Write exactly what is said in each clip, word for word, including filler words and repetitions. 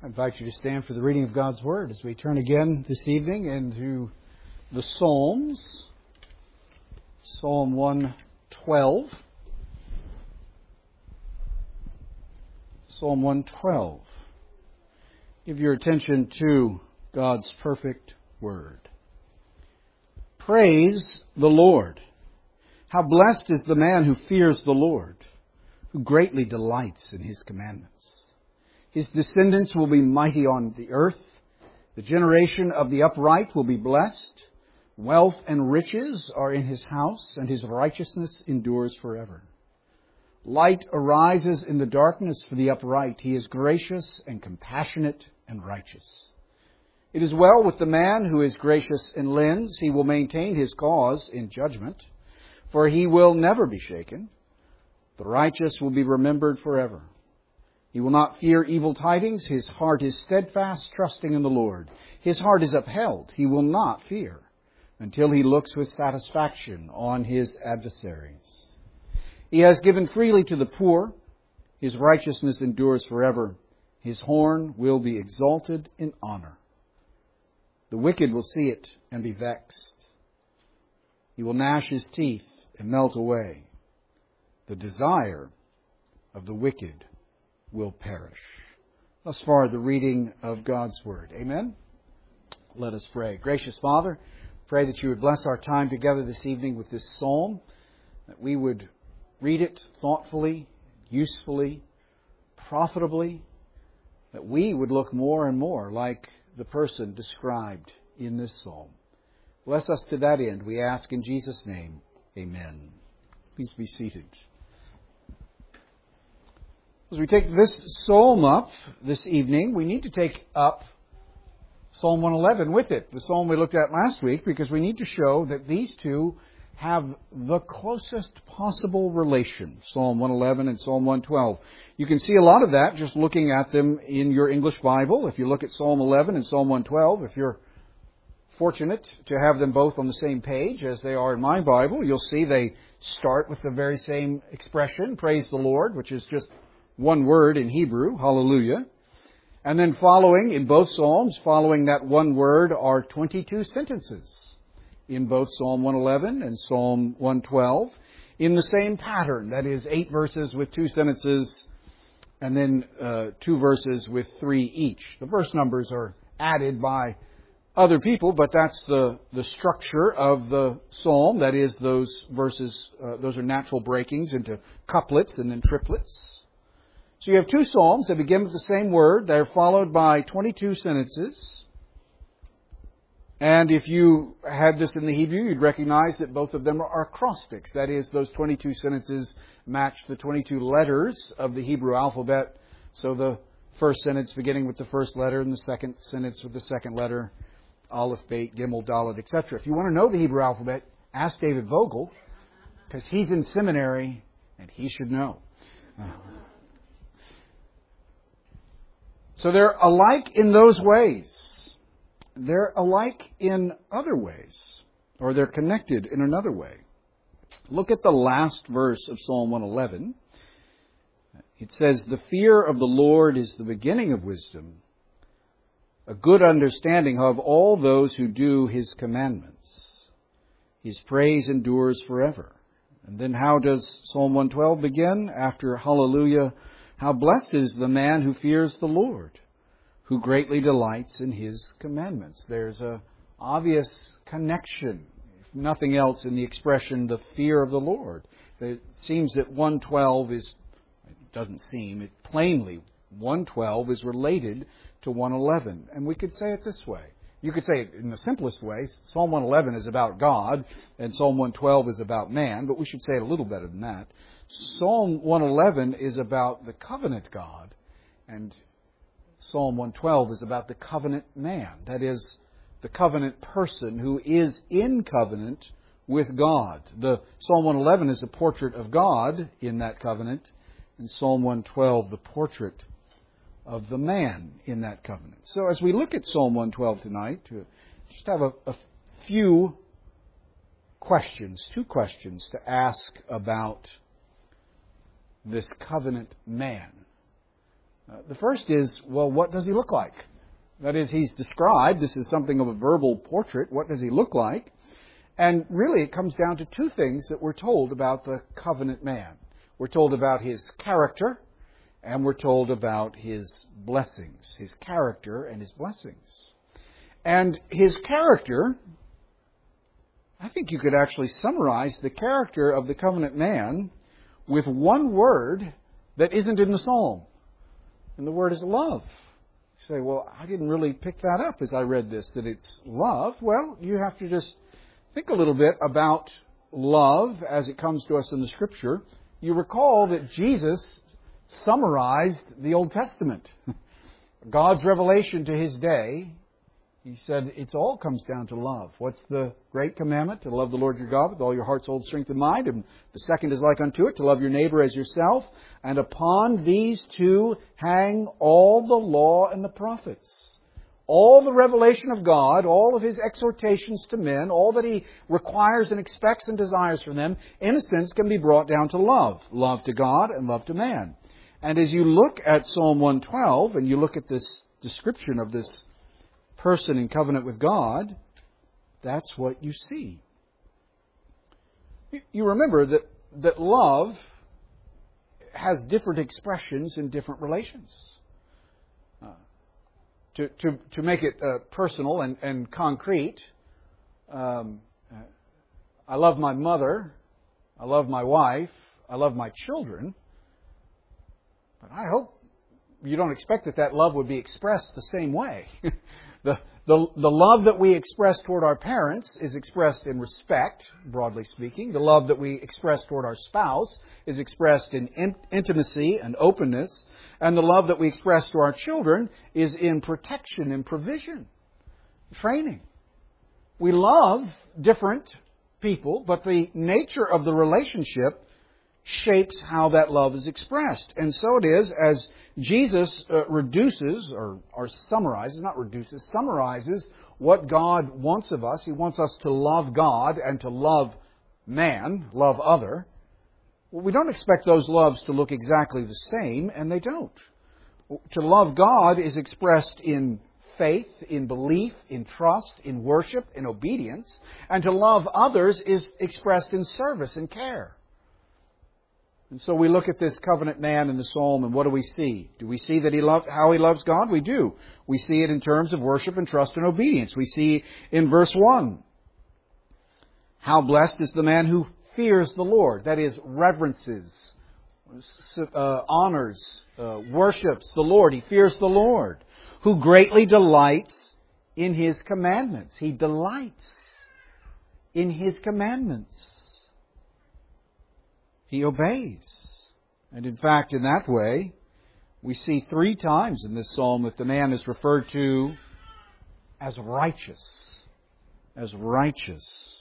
I invite you to stand for the reading of God's Word as we turn again this evening into the Psalms. Psalm one twelve. Psalm one twelve. Give your attention to God's perfect Word. Praise the Lord. How blessed is the man who fears the Lord, who greatly delights in His commandments. His descendants will be mighty on the earth. The generation of the upright will be blessed. Wealth and riches are in his house, and his righteousness endures forever. Light arises in the darkness for the upright. He is gracious and compassionate and righteous. It is well with the man who is gracious in lends. He will maintain his cause in judgment, for he will never be shaken. The righteous will be remembered forever. He will not fear evil tidings. His heart is steadfast, trusting in the Lord. His heart is upheld. He will not fear until he looks with satisfaction on his adversaries. He has given freely to the poor. His righteousness endures forever. His horn will be exalted in honor. The wicked will see it and be vexed. He will gnash his teeth and melt away. The desire of the wicked will perish. Thus far, the reading of God's Word. Amen? Let us pray. Gracious Father, pray that you would bless our time together this evening with this psalm, that we would read it thoughtfully, usefully, profitably, that we would look more and more like the person described in this psalm. Bless us to that end, we ask in Jesus' name. Amen. Please be seated. As we take this psalm up this evening, we need to take up Psalm one eleven with it, the psalm we looked at last week, because we need to show that these two have the closest possible relation, Psalm one eleven and Psalm one twelve. You can see a lot of that just looking at them in your English Bible. If you look at Psalm eleven and Psalm one twelve, if you're fortunate to have them both on the same page as they are in my Bible, you'll see they start with the very same expression, praise the Lord, which is just one word in Hebrew, hallelujah. And then following, in both Psalms, following that one word are twenty-two sentences in both Psalm one eleven and Psalm one twelve in the same pattern. That is, eight verses with two sentences and then uh, two verses with three each. The verse numbers are added by other people, but that's the, the structure of the psalm. That is, those verses, uh, those are natural breakings into couplets and then triplets. So you have two psalms that begin with the same word. They're followed by twenty-two sentences. And if you had this in the Hebrew, you'd recognize that both of them are acrostics. That is, those twenty-two sentences match the twenty-two letters of the Hebrew alphabet. So the first sentence beginning with the first letter and the second sentence with the second letter, Aleph, Beit, Gimel, Dalet, et cetera. If you want to know the Hebrew alphabet, ask David Vogel, because he's in seminary and he should know. So they're alike in those ways. They're alike in other ways, or they're connected in another way. Look at the last verse of Psalm one eleven. It says, "The fear of the Lord is the beginning of wisdom, a good understanding of all those who do His commandments. His praise endures forever." And then how does Psalm one twelve begin? After hallelujah, how blessed is the man who fears the Lord, who greatly delights in His commandments. There's an obvious connection, if nothing else, in the expression, the fear of the Lord. It seems that one twelve is, it doesn't seem, it plainly, one twelve is related to one eleven. And we could say it this way. You could say it in the simplest way. Psalm one eleven is about God, and Psalm one twelve is about man, but we should say it a little better than that. Psalm one eleven is about the covenant God, and Psalm one twelve is about the covenant man. That is, the covenant person who is in covenant with God. The Psalm one eleven is a portrait of God in that covenant, and Psalm one twelve the portrait of the man in that covenant. So as we look at Psalm one twelve tonight, to just have a, a few questions, two questions to ask about this covenant man. Uh, the first is, well, what does he look like? That is, he's described. This is something of a verbal portrait. What does he look like? And really, it comes down to two things that we're told about the covenant man. We're told about his character, and we're told about his blessings. His character and his blessings. And his character, I think you could actually summarize the character of the covenant man with one word that isn't in the psalm. And the word is love. You say, well, I didn't really pick that up as I read this, that it's love. Well, you have to just think a little bit about love as it comes to us in the Scripture. You recall that Jesus summarized the Old Testament. God's revelation to His day. He said it all comes down to love. What's the great commandment? To love the Lord your God with all your heart, soul, strength, and mind. And the second is like unto it, to love your neighbor as yourself. And upon these two hang all the law and the prophets. All the revelation of God, all of His exhortations to men, all that He requires and expects and desires from them, in a sense can be brought down to love. Love to God and love to man. And as you look at Psalm one twelve, and you look at this description of this person in covenant with God, that's what you see. You remember that, that love has different expressions in different relations. Uh, to, to, to make it uh, personal and, and concrete, um, I love my mother, I love my wife, I love my children, but I hope you don't expect that that love would be expressed the same way. The, the, the love that we express toward our parents is expressed in respect, broadly speaking. The love that we express toward our spouse is expressed in, in intimacy and openness. And the love that we express to our children is in protection and provision, training. We love different people, but the nature of the relationship shapes how that love is expressed. And so it is as Jesus uh, reduces or, or summarizes, not reduces, summarizes what God wants of us. He wants us to love God and to love man, love other. Well, we don't expect those loves to look exactly the same, and they don't. To love God is expressed in faith, in belief, in trust, in worship, in obedience. And to love others is expressed in service and care. And so we look at this covenant man in the psalm, and what do we see? Do we see that he loved how he loves God? We do. We see it in terms of worship and trust and obedience. We see in verse one, how blessed is the man who fears the Lord. That is, reverences, uh, honors, uh, worships the Lord. He fears the Lord. Who greatly delights in His commandments. He delights in His commandments. He obeys. And in fact, in that way, we see three times in this psalm that the man is referred to as righteous. As righteous.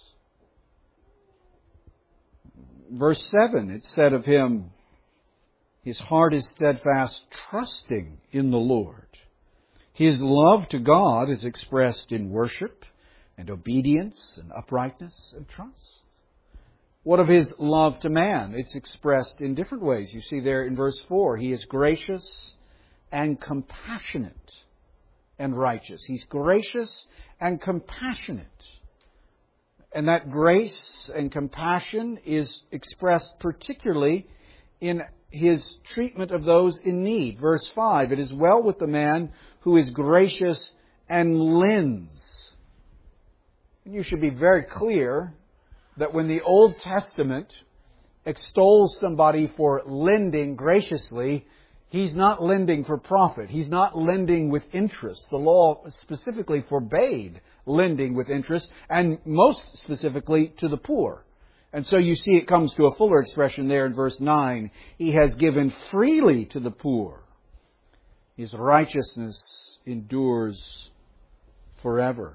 Verse seven, it said of him, his heart is steadfast, trusting in the Lord. His love to God is expressed in worship and obedience and uprightness and trust. What of his love to man? It's expressed in different ways. You see there in verse four, he is gracious and compassionate and righteous. He's gracious and compassionate. And that grace and compassion is expressed particularly in His treatment of those in need. Verse five, it is well with the man who is gracious and lends. And you should be very clear that when the Old Testament extols somebody for lending graciously, he's not lending for profit. He's not lending with interest. The law specifically forbade lending with interest, and most specifically to the poor. And so you see it comes to a fuller expression there in verse nine. He has given freely to the poor. His righteousness endures forever.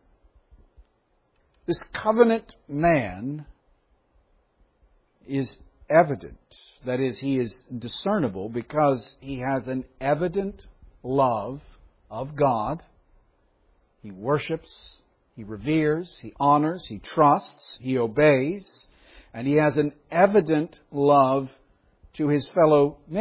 This covenant man is evident. That is, he is discernible because he has an evident love of God. He worships, he reveres, he honors, he trusts, he obeys, and he has an evident love to his fellow men.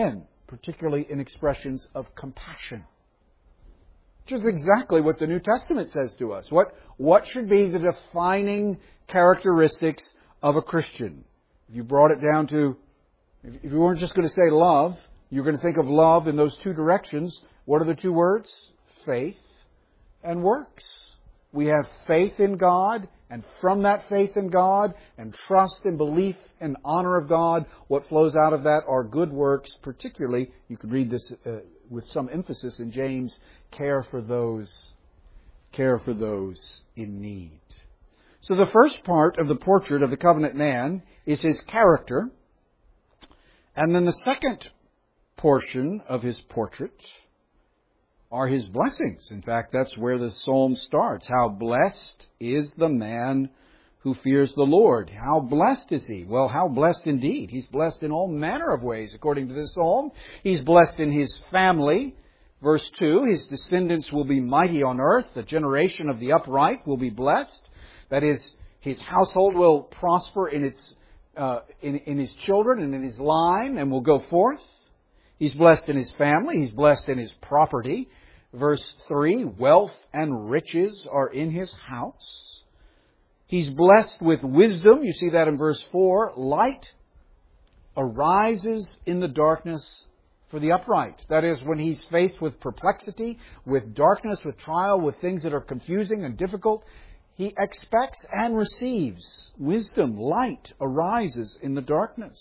particularly in expressions of compassion. Which is exactly what the New Testament says to us. What, what should be the defining characteristics of a Christian? If you brought it down to, if you weren't just going to say love, you're going to think of love in those two directions. What are the two words? Faith and works. We have faith in God, and from that faith in God, and trust and belief and honor of God, what flows out of that are good works, particularly, you could read this uh, with some emphasis in James, care for those, care for those in need. So the first part of the portrait of the covenant man is his character. And then the second portion of his portrait are his blessings. In fact, that's where the psalm starts. How blessed is the man who fears the Lord. How blessed is he? Well, how blessed indeed. He's blessed in all manner of ways, according to this psalm. He's blessed in his family. Verse two, his descendants will be mighty on earth. The generation of the upright will be blessed. That is, his household will prosper in its uh, in, in his children and in his line and will go forth. He's blessed in his family. He's blessed in his property. Verse three, wealth and riches are in his house. He's blessed with wisdom. You see that in verse four. Light arises in the darkness for the upright. That is, when he's faced with perplexity, with darkness, with trial, with things that are confusing and difficult, he expects and receives wisdom. Light arises in the darkness.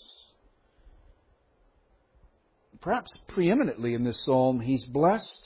Perhaps preeminently in this psalm, he's blessed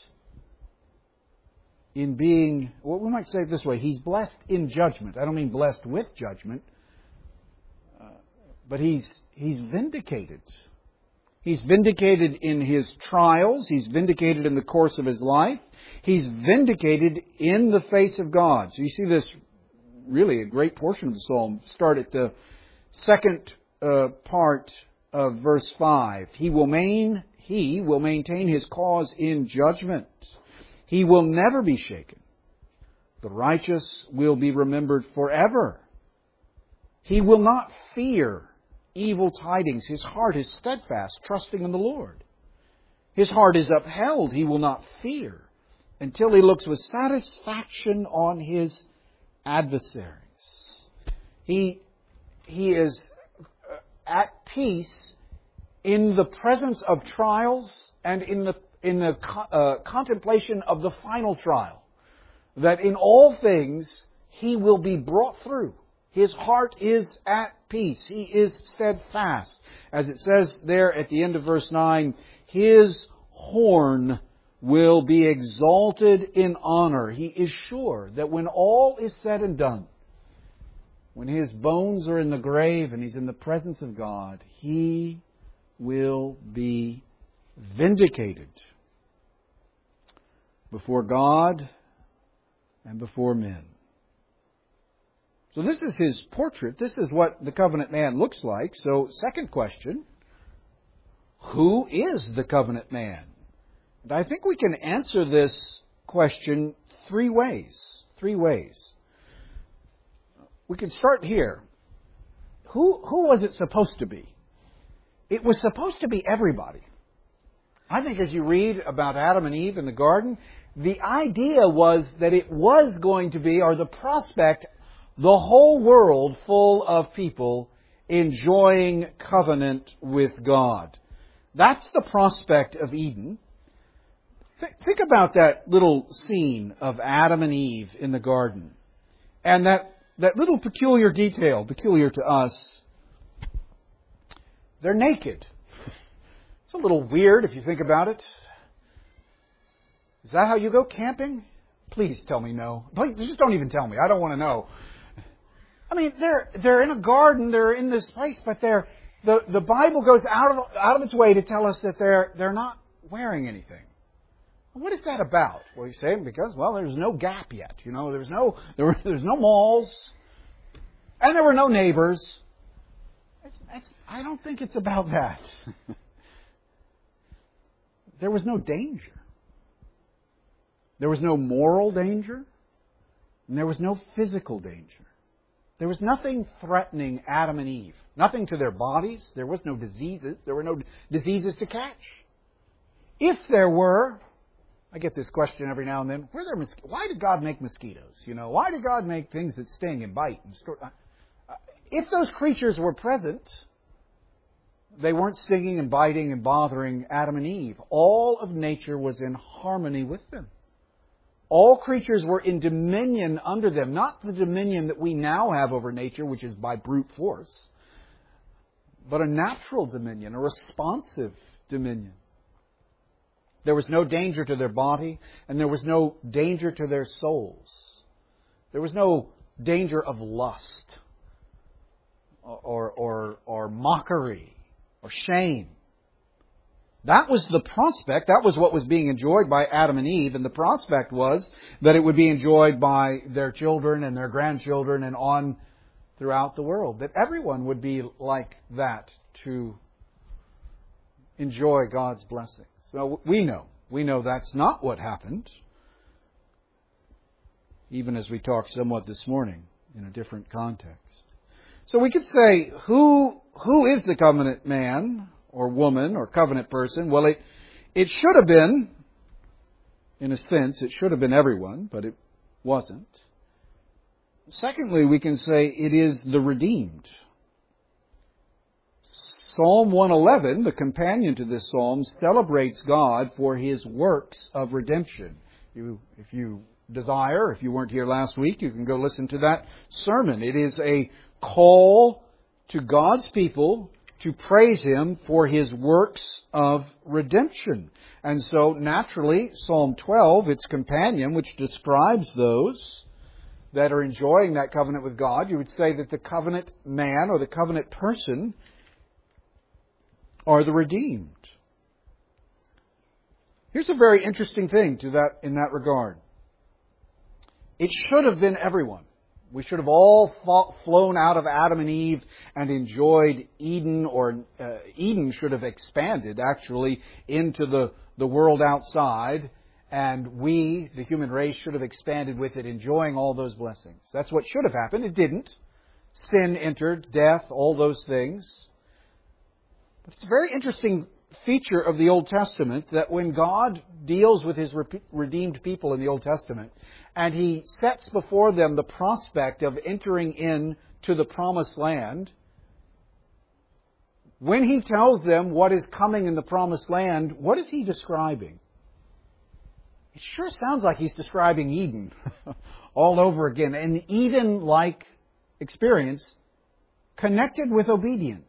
in being, well, we might say it this way, he's blessed in judgment. I don't mean blessed with judgment, uh, but he's he's vindicated. He's vindicated in his trials. He's vindicated in the course of his life. He's vindicated in the face of God. So you see this, really a great portion of the psalm. Start at the second uh, part of verse five. He will main, he will maintain his cause in judgment. He will never be shaken. The righteous will be remembered forever. He will not fear evil tidings. His heart is steadfast, trusting in the Lord. His heart is upheld. He will not fear until he looks with satisfaction on his adversaries. He, he is at peace in the presence of trials and in the in the uh, contemplation of the final trial. That in all things he will be brought through. His heart is at peace. He is steadfast. As it says there at the end of verse nine, his horn will be exalted in honor. He is sure that when all is said and done, when his bones are in the grave and he's in the presence of God, he will be vindicated before God and before men. So this is his portrait. This is what the covenant man looks like. So second question, who is the covenant man? And I think we can answer this question three ways. Three ways. We can start here. Who, who was it supposed to be? It was supposed to be everybody. I think as you read about Adam and Eve in the garden, the idea was that it was going to be, or the prospect, the whole world full of people enjoying covenant with God. That's the prospect of Eden. Th- think about that little scene of Adam and Eve in the garden. And that, that little peculiar detail, peculiar to us, they're naked. It's a little weird if you think about it. Is that how you go camping? Please tell me no. Please, just don't even tell me. I don't want to know. I mean, they're they're in a garden, they're in this place, but they're the, the Bible goes out of out of its way to tell us that they're they're not wearing anything. What is that about? Well, you say because well, there's no Gap yet. You know, there's no there were, there's no malls, and there were no neighbors. It's, it's, I don't think it's about that. There was no danger. There was no moral danger, and there was no physical danger. There was nothing threatening Adam and Eve. Nothing to their bodies. There was no diseases. There were no diseases to catch. if there were, I get this question every now and then, were there mos- why did God make mosquitoes? You know, why did God make things that sting and bite and store? Uh, if those creatures were present, they weren't stinging and biting and bothering Adam and Eve. All of nature was in harmony with them. All creatures were in dominion under them, not the dominion that we now have over nature, which is by brute force, but a natural dominion, a responsive dominion. There was no danger to their body, and there was no danger to their souls. There was no danger of lust or, or, or mockery or shame. That was the prospect. That was what was being enjoyed by Adam and Eve. And the prospect was that it would be enjoyed by their children and their grandchildren and on throughout the world. That everyone would be like that to enjoy God's blessings. So we know. We know that's not what happened. Even as we talked somewhat this morning in a different context. So we could say, who who is the covenant man or woman or covenant person? Well, it it should have been, in a sense, it should have been everyone, but it wasn't. Secondly, we can say it is the redeemed. Psalm one eleven, the companion to this psalm, celebrates God for His works of redemption. You, if you desire, if you weren't here last week, you can go listen to that sermon. It is a call to God's people to praise Him for His works of redemption. And so, naturally, Psalm twelve, its companion, which describes those that are enjoying that covenant with God, you would say that the covenant man or the covenant person are the redeemed. Here's a very interesting thing to that in that regard. It should have been everyone. We should have all flown out of Adam and Eve and enjoyed Eden, or uh, Eden should have expanded, actually, into the, the world outside, and we, the human race, should have expanded with it, enjoying all those blessings. That's what should have happened. It didn't. Sin entered, death, all those things. But it's a very interesting feature of the Old Testament that when God deals with His redeemed people in the Old Testament, and He sets before them the prospect of entering into the promised land, when He tells them what is coming in the promised land, what is He describing? It sure sounds like He's describing Eden all over again. An Eden-like experience connected with obedience.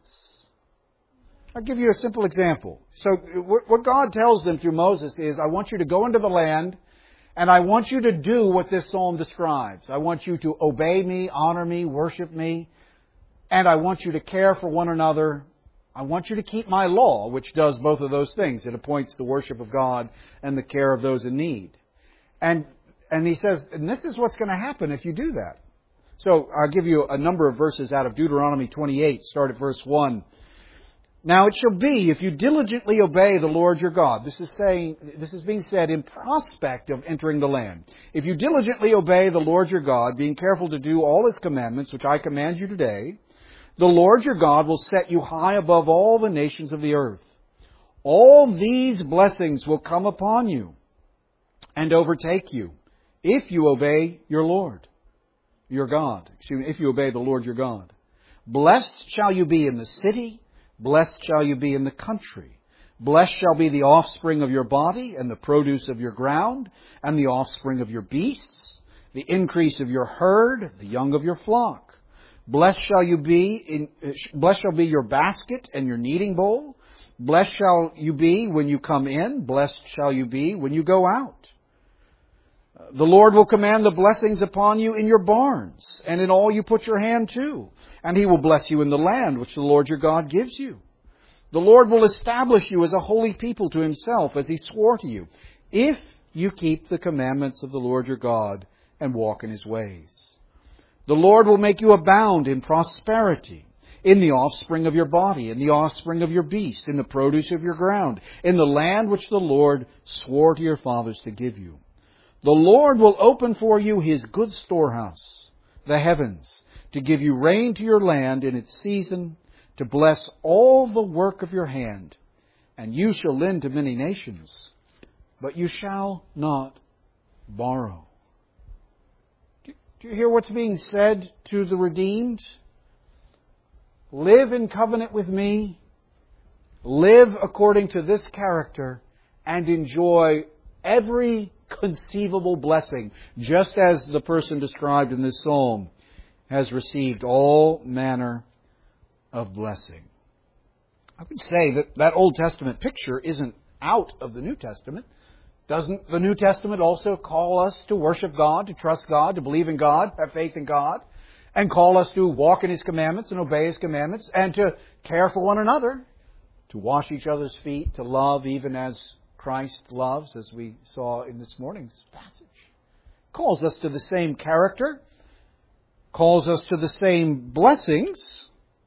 I'll give you a simple example. So what God tells them through Moses is, I want you to go into the land, and I want you to do what this psalm describes. I want you to obey me, honor me, worship me, and I want you to care for one another. I want you to keep my law, which does both of those things. It appoints the worship of God and the care of those in need. And and He says, and this is what's going to happen if you do that. So I'll give you a number of verses out of Deuteronomy twenty-eight. Start at verse one. Now it shall be, if you diligently obey the Lord your God. This is saying, this is being said in prospect of entering the land. If you diligently obey the Lord your God, being careful to do all His commandments, which I command you today, the Lord your God will set you high above all the nations of the earth. All these blessings will come upon you and overtake you if you obey your Lord, your God. Excuse me, if you obey the Lord your God. Blessed shall you be in the city. Blessed shall you be in the country. Blessed shall be the offspring of your body, and the produce of your ground, and the offspring of your beasts, the increase of your herd, the young of your flock. Blessed shall you be in, blessed shall be your basket and your kneading bowl. Blessed shall you be when you come in. Blessed shall you be when you go out. The Lord will command the blessings upon you in your barns, and in all you put your hand to. And He will bless you in the land which the Lord your God gives you. The Lord will establish you as a holy people to Himself, as He swore to you, if you keep the commandments of the Lord your God and walk in His ways. The Lord will make you abound in prosperity, in the offspring of your body, in the offspring of your beast, in the produce of your ground, in the land which the Lord swore to your fathers to give you. The Lord will open for you His good storehouse, the heavens, to give you rain to your land in its season, to bless all the work of your hand, and you shall lend to many nations, but you shall not borrow. Do you hear what's being said to the redeemed? Live in covenant with me, live according to this character, and enjoy every conceivable blessing, just as the person described in this psalm has received all manner of blessing. I would say that that Old Testament picture isn't out of the New Testament. Doesn't the New Testament also call us to worship God, to trust God, to believe in God, have faith in God, and call us to walk in His commandments and obey His commandments, and to care for one another, to wash each other's feet, to love even as Christ loves, as we saw in this morning's passage? Calls us to the same character, calls us to the same blessings.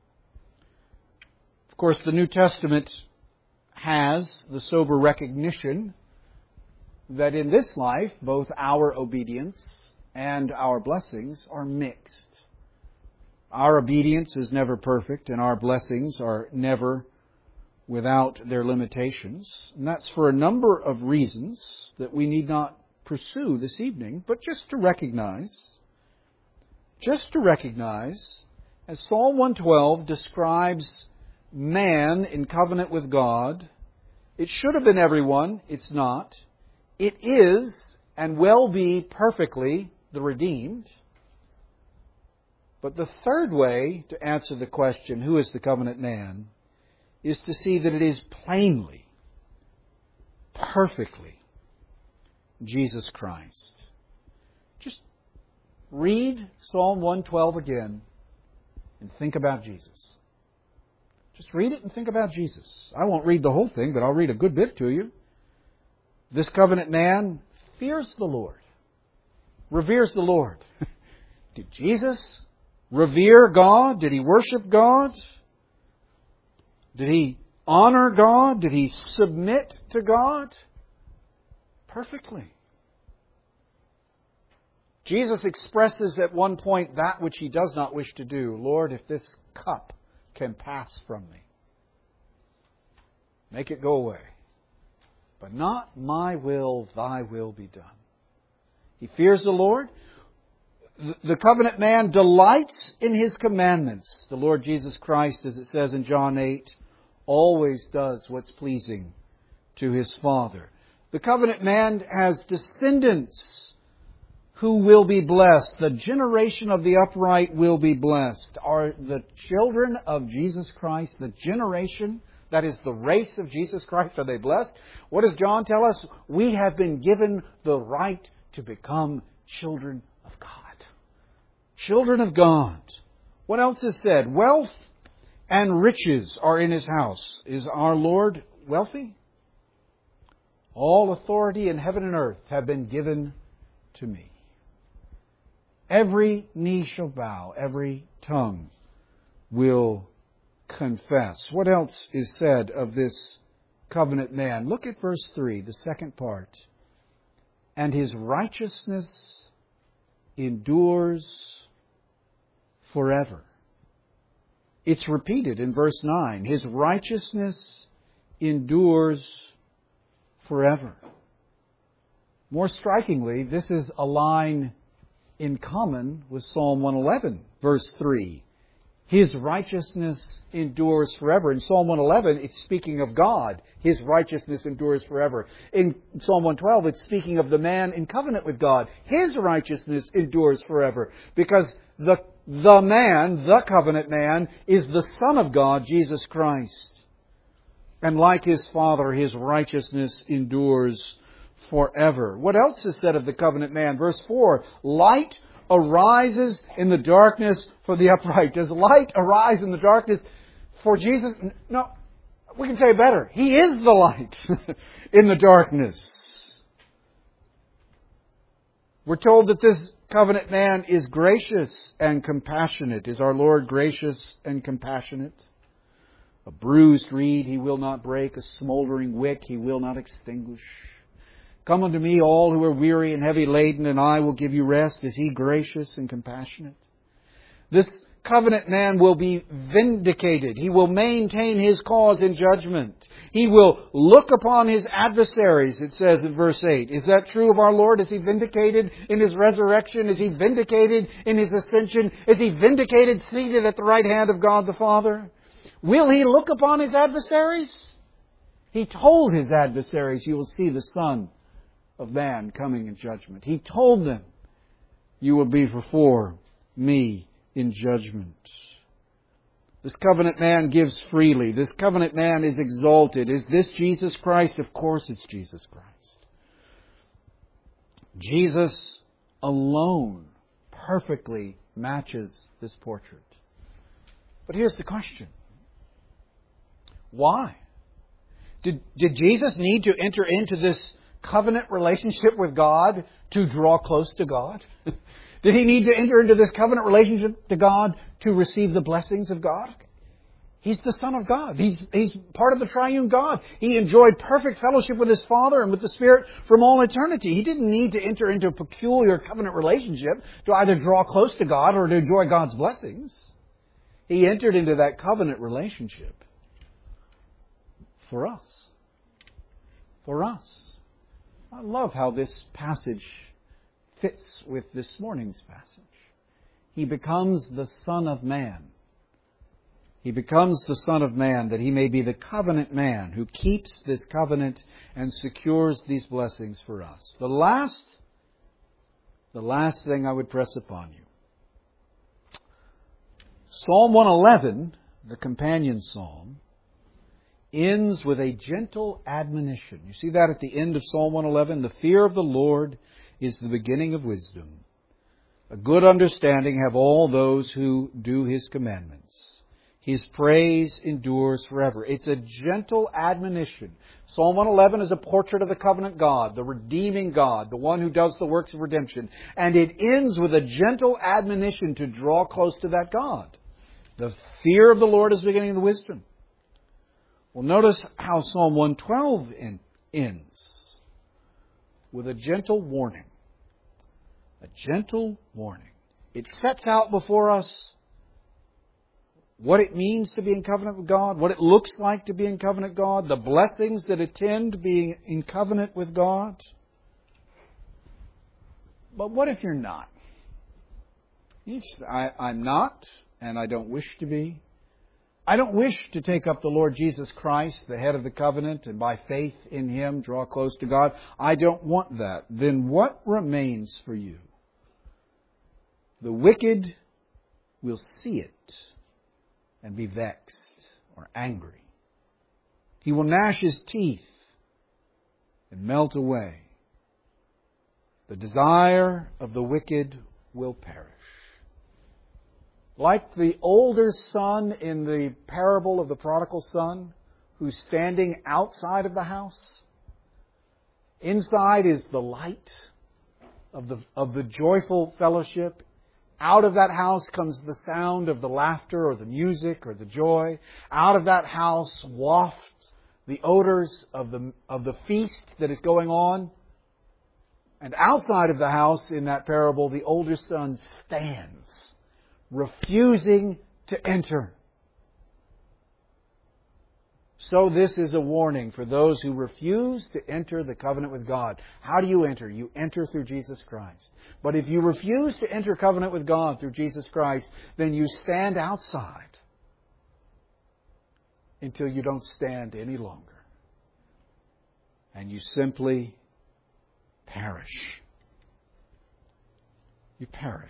Of course, the New Testament has the sober recognition that in this life, both our obedience and our blessings are mixed. Our obedience is never perfect, and our blessings are never without their limitations. And that's for a number of reasons that we need not pursue this evening, but just to recognize, just to recognize, as Psalm one twelve describes man in covenant with God, it should have been everyone, it's not. It is and will be perfectly the redeemed. But the third way to answer the question, who is the covenant man, is to see that it is plainly, perfectly Jesus Christ. Just read Psalm one twelve again and think about Jesus. Just read it and think about Jesus. I won't read the whole thing, but I'll read a good bit to you. This covenant man fears the Lord, reveres the Lord. Did Jesus revere God? Did He worship God? Did He honor God? Did He submit to God? Perfectly. Jesus expresses at one point that which He does not wish to do. Lord, if this cup can pass from me, make it go away. But not my will, thy will be done. He fears the Lord. The covenant man delights in His commandments. The Lord Jesus Christ, as it says in John eight, always does what's pleasing to His Father. The covenant man has descendants who will be blessed. The generation of the upright will be blessed. Are the children of Jesus Christ, the generation that is the race of Jesus Christ, are they blessed? What does John tell us? We have been given the right to become children of God. Children of God. What else is said? Wealth and riches are in His house. Is our Lord wealthy? All authority in heaven and earth have been given to me. Every knee shall bow, every tongue will confess. What else is said of this covenant man? Look at verse three, the second part. And his righteousness endures forever. It's repeated in verse nine. His righteousness endures forever. More strikingly, this is a line in common with Psalm one eleven, verse three. His righteousness endures forever. In Psalm one eleven, it's speaking of God. His righteousness endures forever. In Psalm one twelve, it's speaking of the man in covenant with God. His righteousness endures forever. Because the, the man, the covenant man, is the Son of God, Jesus Christ. And like His Father, His righteousness endures forever. What else is said of the covenant man? Verse four, light arises in the darkness for the upright. Does light arise in the darkness for Jesus? No, we can say it better. He is the light in the darkness. We're told that this covenant man is gracious and compassionate. Is our Lord gracious and compassionate? A bruised reed He will not break, a smoldering wick He will not extinguish. Come unto me, all who are weary and heavy laden, and I will give you rest. Is He gracious and compassionate? This covenant man will be vindicated. He will maintain his cause in judgment. He will look upon his adversaries, it says in verse eight. Is that true of our Lord? Is He vindicated in His resurrection? Is He vindicated in His ascension? Is He vindicated seated at the right hand of God the Father? Will He look upon His adversaries? He told His adversaries, you will see the Son of Man coming in judgment. He told them, you will be before me in judgment. This covenant man gives freely. This covenant man is exalted. Is this Jesus Christ? Of course it's Jesus Christ. Jesus alone perfectly matches this portrait. But here's the question. Why? Did, did Jesus need to enter into this covenant relationship with God to draw close to God? Did He need to enter into this covenant relationship to God to receive the blessings of God? He's the Son of God. He's, he's part of the triune God. He enjoyed perfect fellowship with His Father and with the Spirit from all eternity. He didn't need to enter into a peculiar covenant relationship to either draw close to God or to enjoy God's blessings. He entered into that covenant relationship for us. For us. I love how this passage fits with this morning's passage. He becomes the Son of Man. He becomes the Son of Man that He may be the covenant man who keeps this covenant and secures these blessings for us. The last, the last thing I would press upon you. Psalm one eleven, the companion psalm, ends with a gentle admonition. You see that at the end of Psalm one eleven? The fear of the Lord is the beginning of wisdom. A good understanding have all those who do His commandments. His praise endures forever. It's a gentle admonition. Psalm one eleven is a portrait of the covenant God, the redeeming God, the one who does the works of redemption. And it ends with a gentle admonition to draw close to that God. The fear of the Lord is the beginning of the wisdom. Well, notice how Psalm one twelve ends with a gentle warning. A gentle warning. It sets out before us what it means to be in covenant with God, what it looks like to be in covenant with God, the blessings that attend being in covenant with God. But what if you're not? I, I'm not, and I don't wish to be. I don't wish to take up the Lord Jesus Christ, the head of the covenant, and by faith in Him draw close to God. I don't want that. Then what remains for you? The wicked will see it and be vexed or angry. He will gnash his teeth and melt away. The desire of the wicked will perish. Like the older son in the parable of the prodigal son, who's standing outside of the house. Inside is the light of the, of the joyful fellowship. Out of that house comes the sound of the laughter or the music or the joy. Out of that house wafts the odors of the, of the feast that is going on. And outside of the house in that parable, the older son stands, refusing to enter. So this is a warning for those who refuse to enter the covenant with God. How do you enter? You enter through Jesus Christ. But if you refuse to enter covenant with God through Jesus Christ, then you stand outside until you don't stand any longer. And you simply perish. You perish.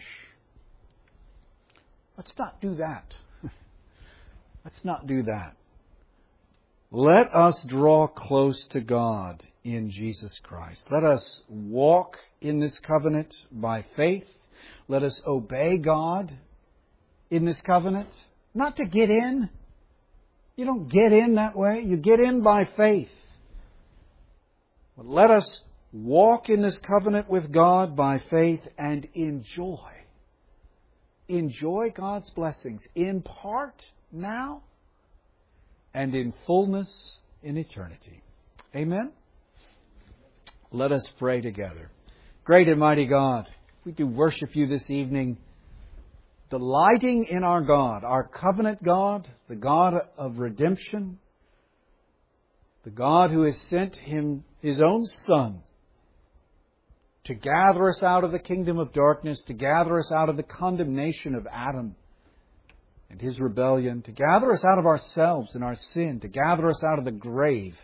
Let's not do that. Let's not do that. Let us draw close to God in Jesus Christ. Let us walk in this covenant by faith. Let us obey God in this covenant. Not to get in. You don't get in that way. You get in by faith. But let us walk in this covenant with God by faith and enjoy. Enjoy God's blessings in part now and in fullness in eternity. Amen? Let us pray together. Great and mighty God, we do worship You this evening. delighting in our God, our covenant God, the God of redemption, the God who has sent Him, His own Son, to gather us out of the kingdom of darkness, to gather us out of the condemnation of Adam and his rebellion, to gather us out of ourselves and our sin, to gather us out of the grave,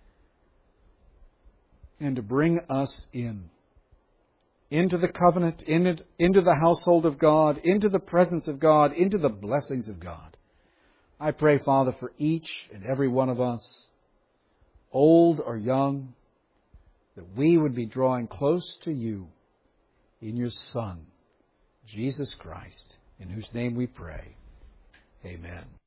and to bring us in. Into the covenant, in it, into the household of God, into the presence of God, into the blessings of God. I pray, Father, for each and every one of us, old or young, that we would be drawing close to You in Your Son, Jesus Christ, in whose name we pray. Amen.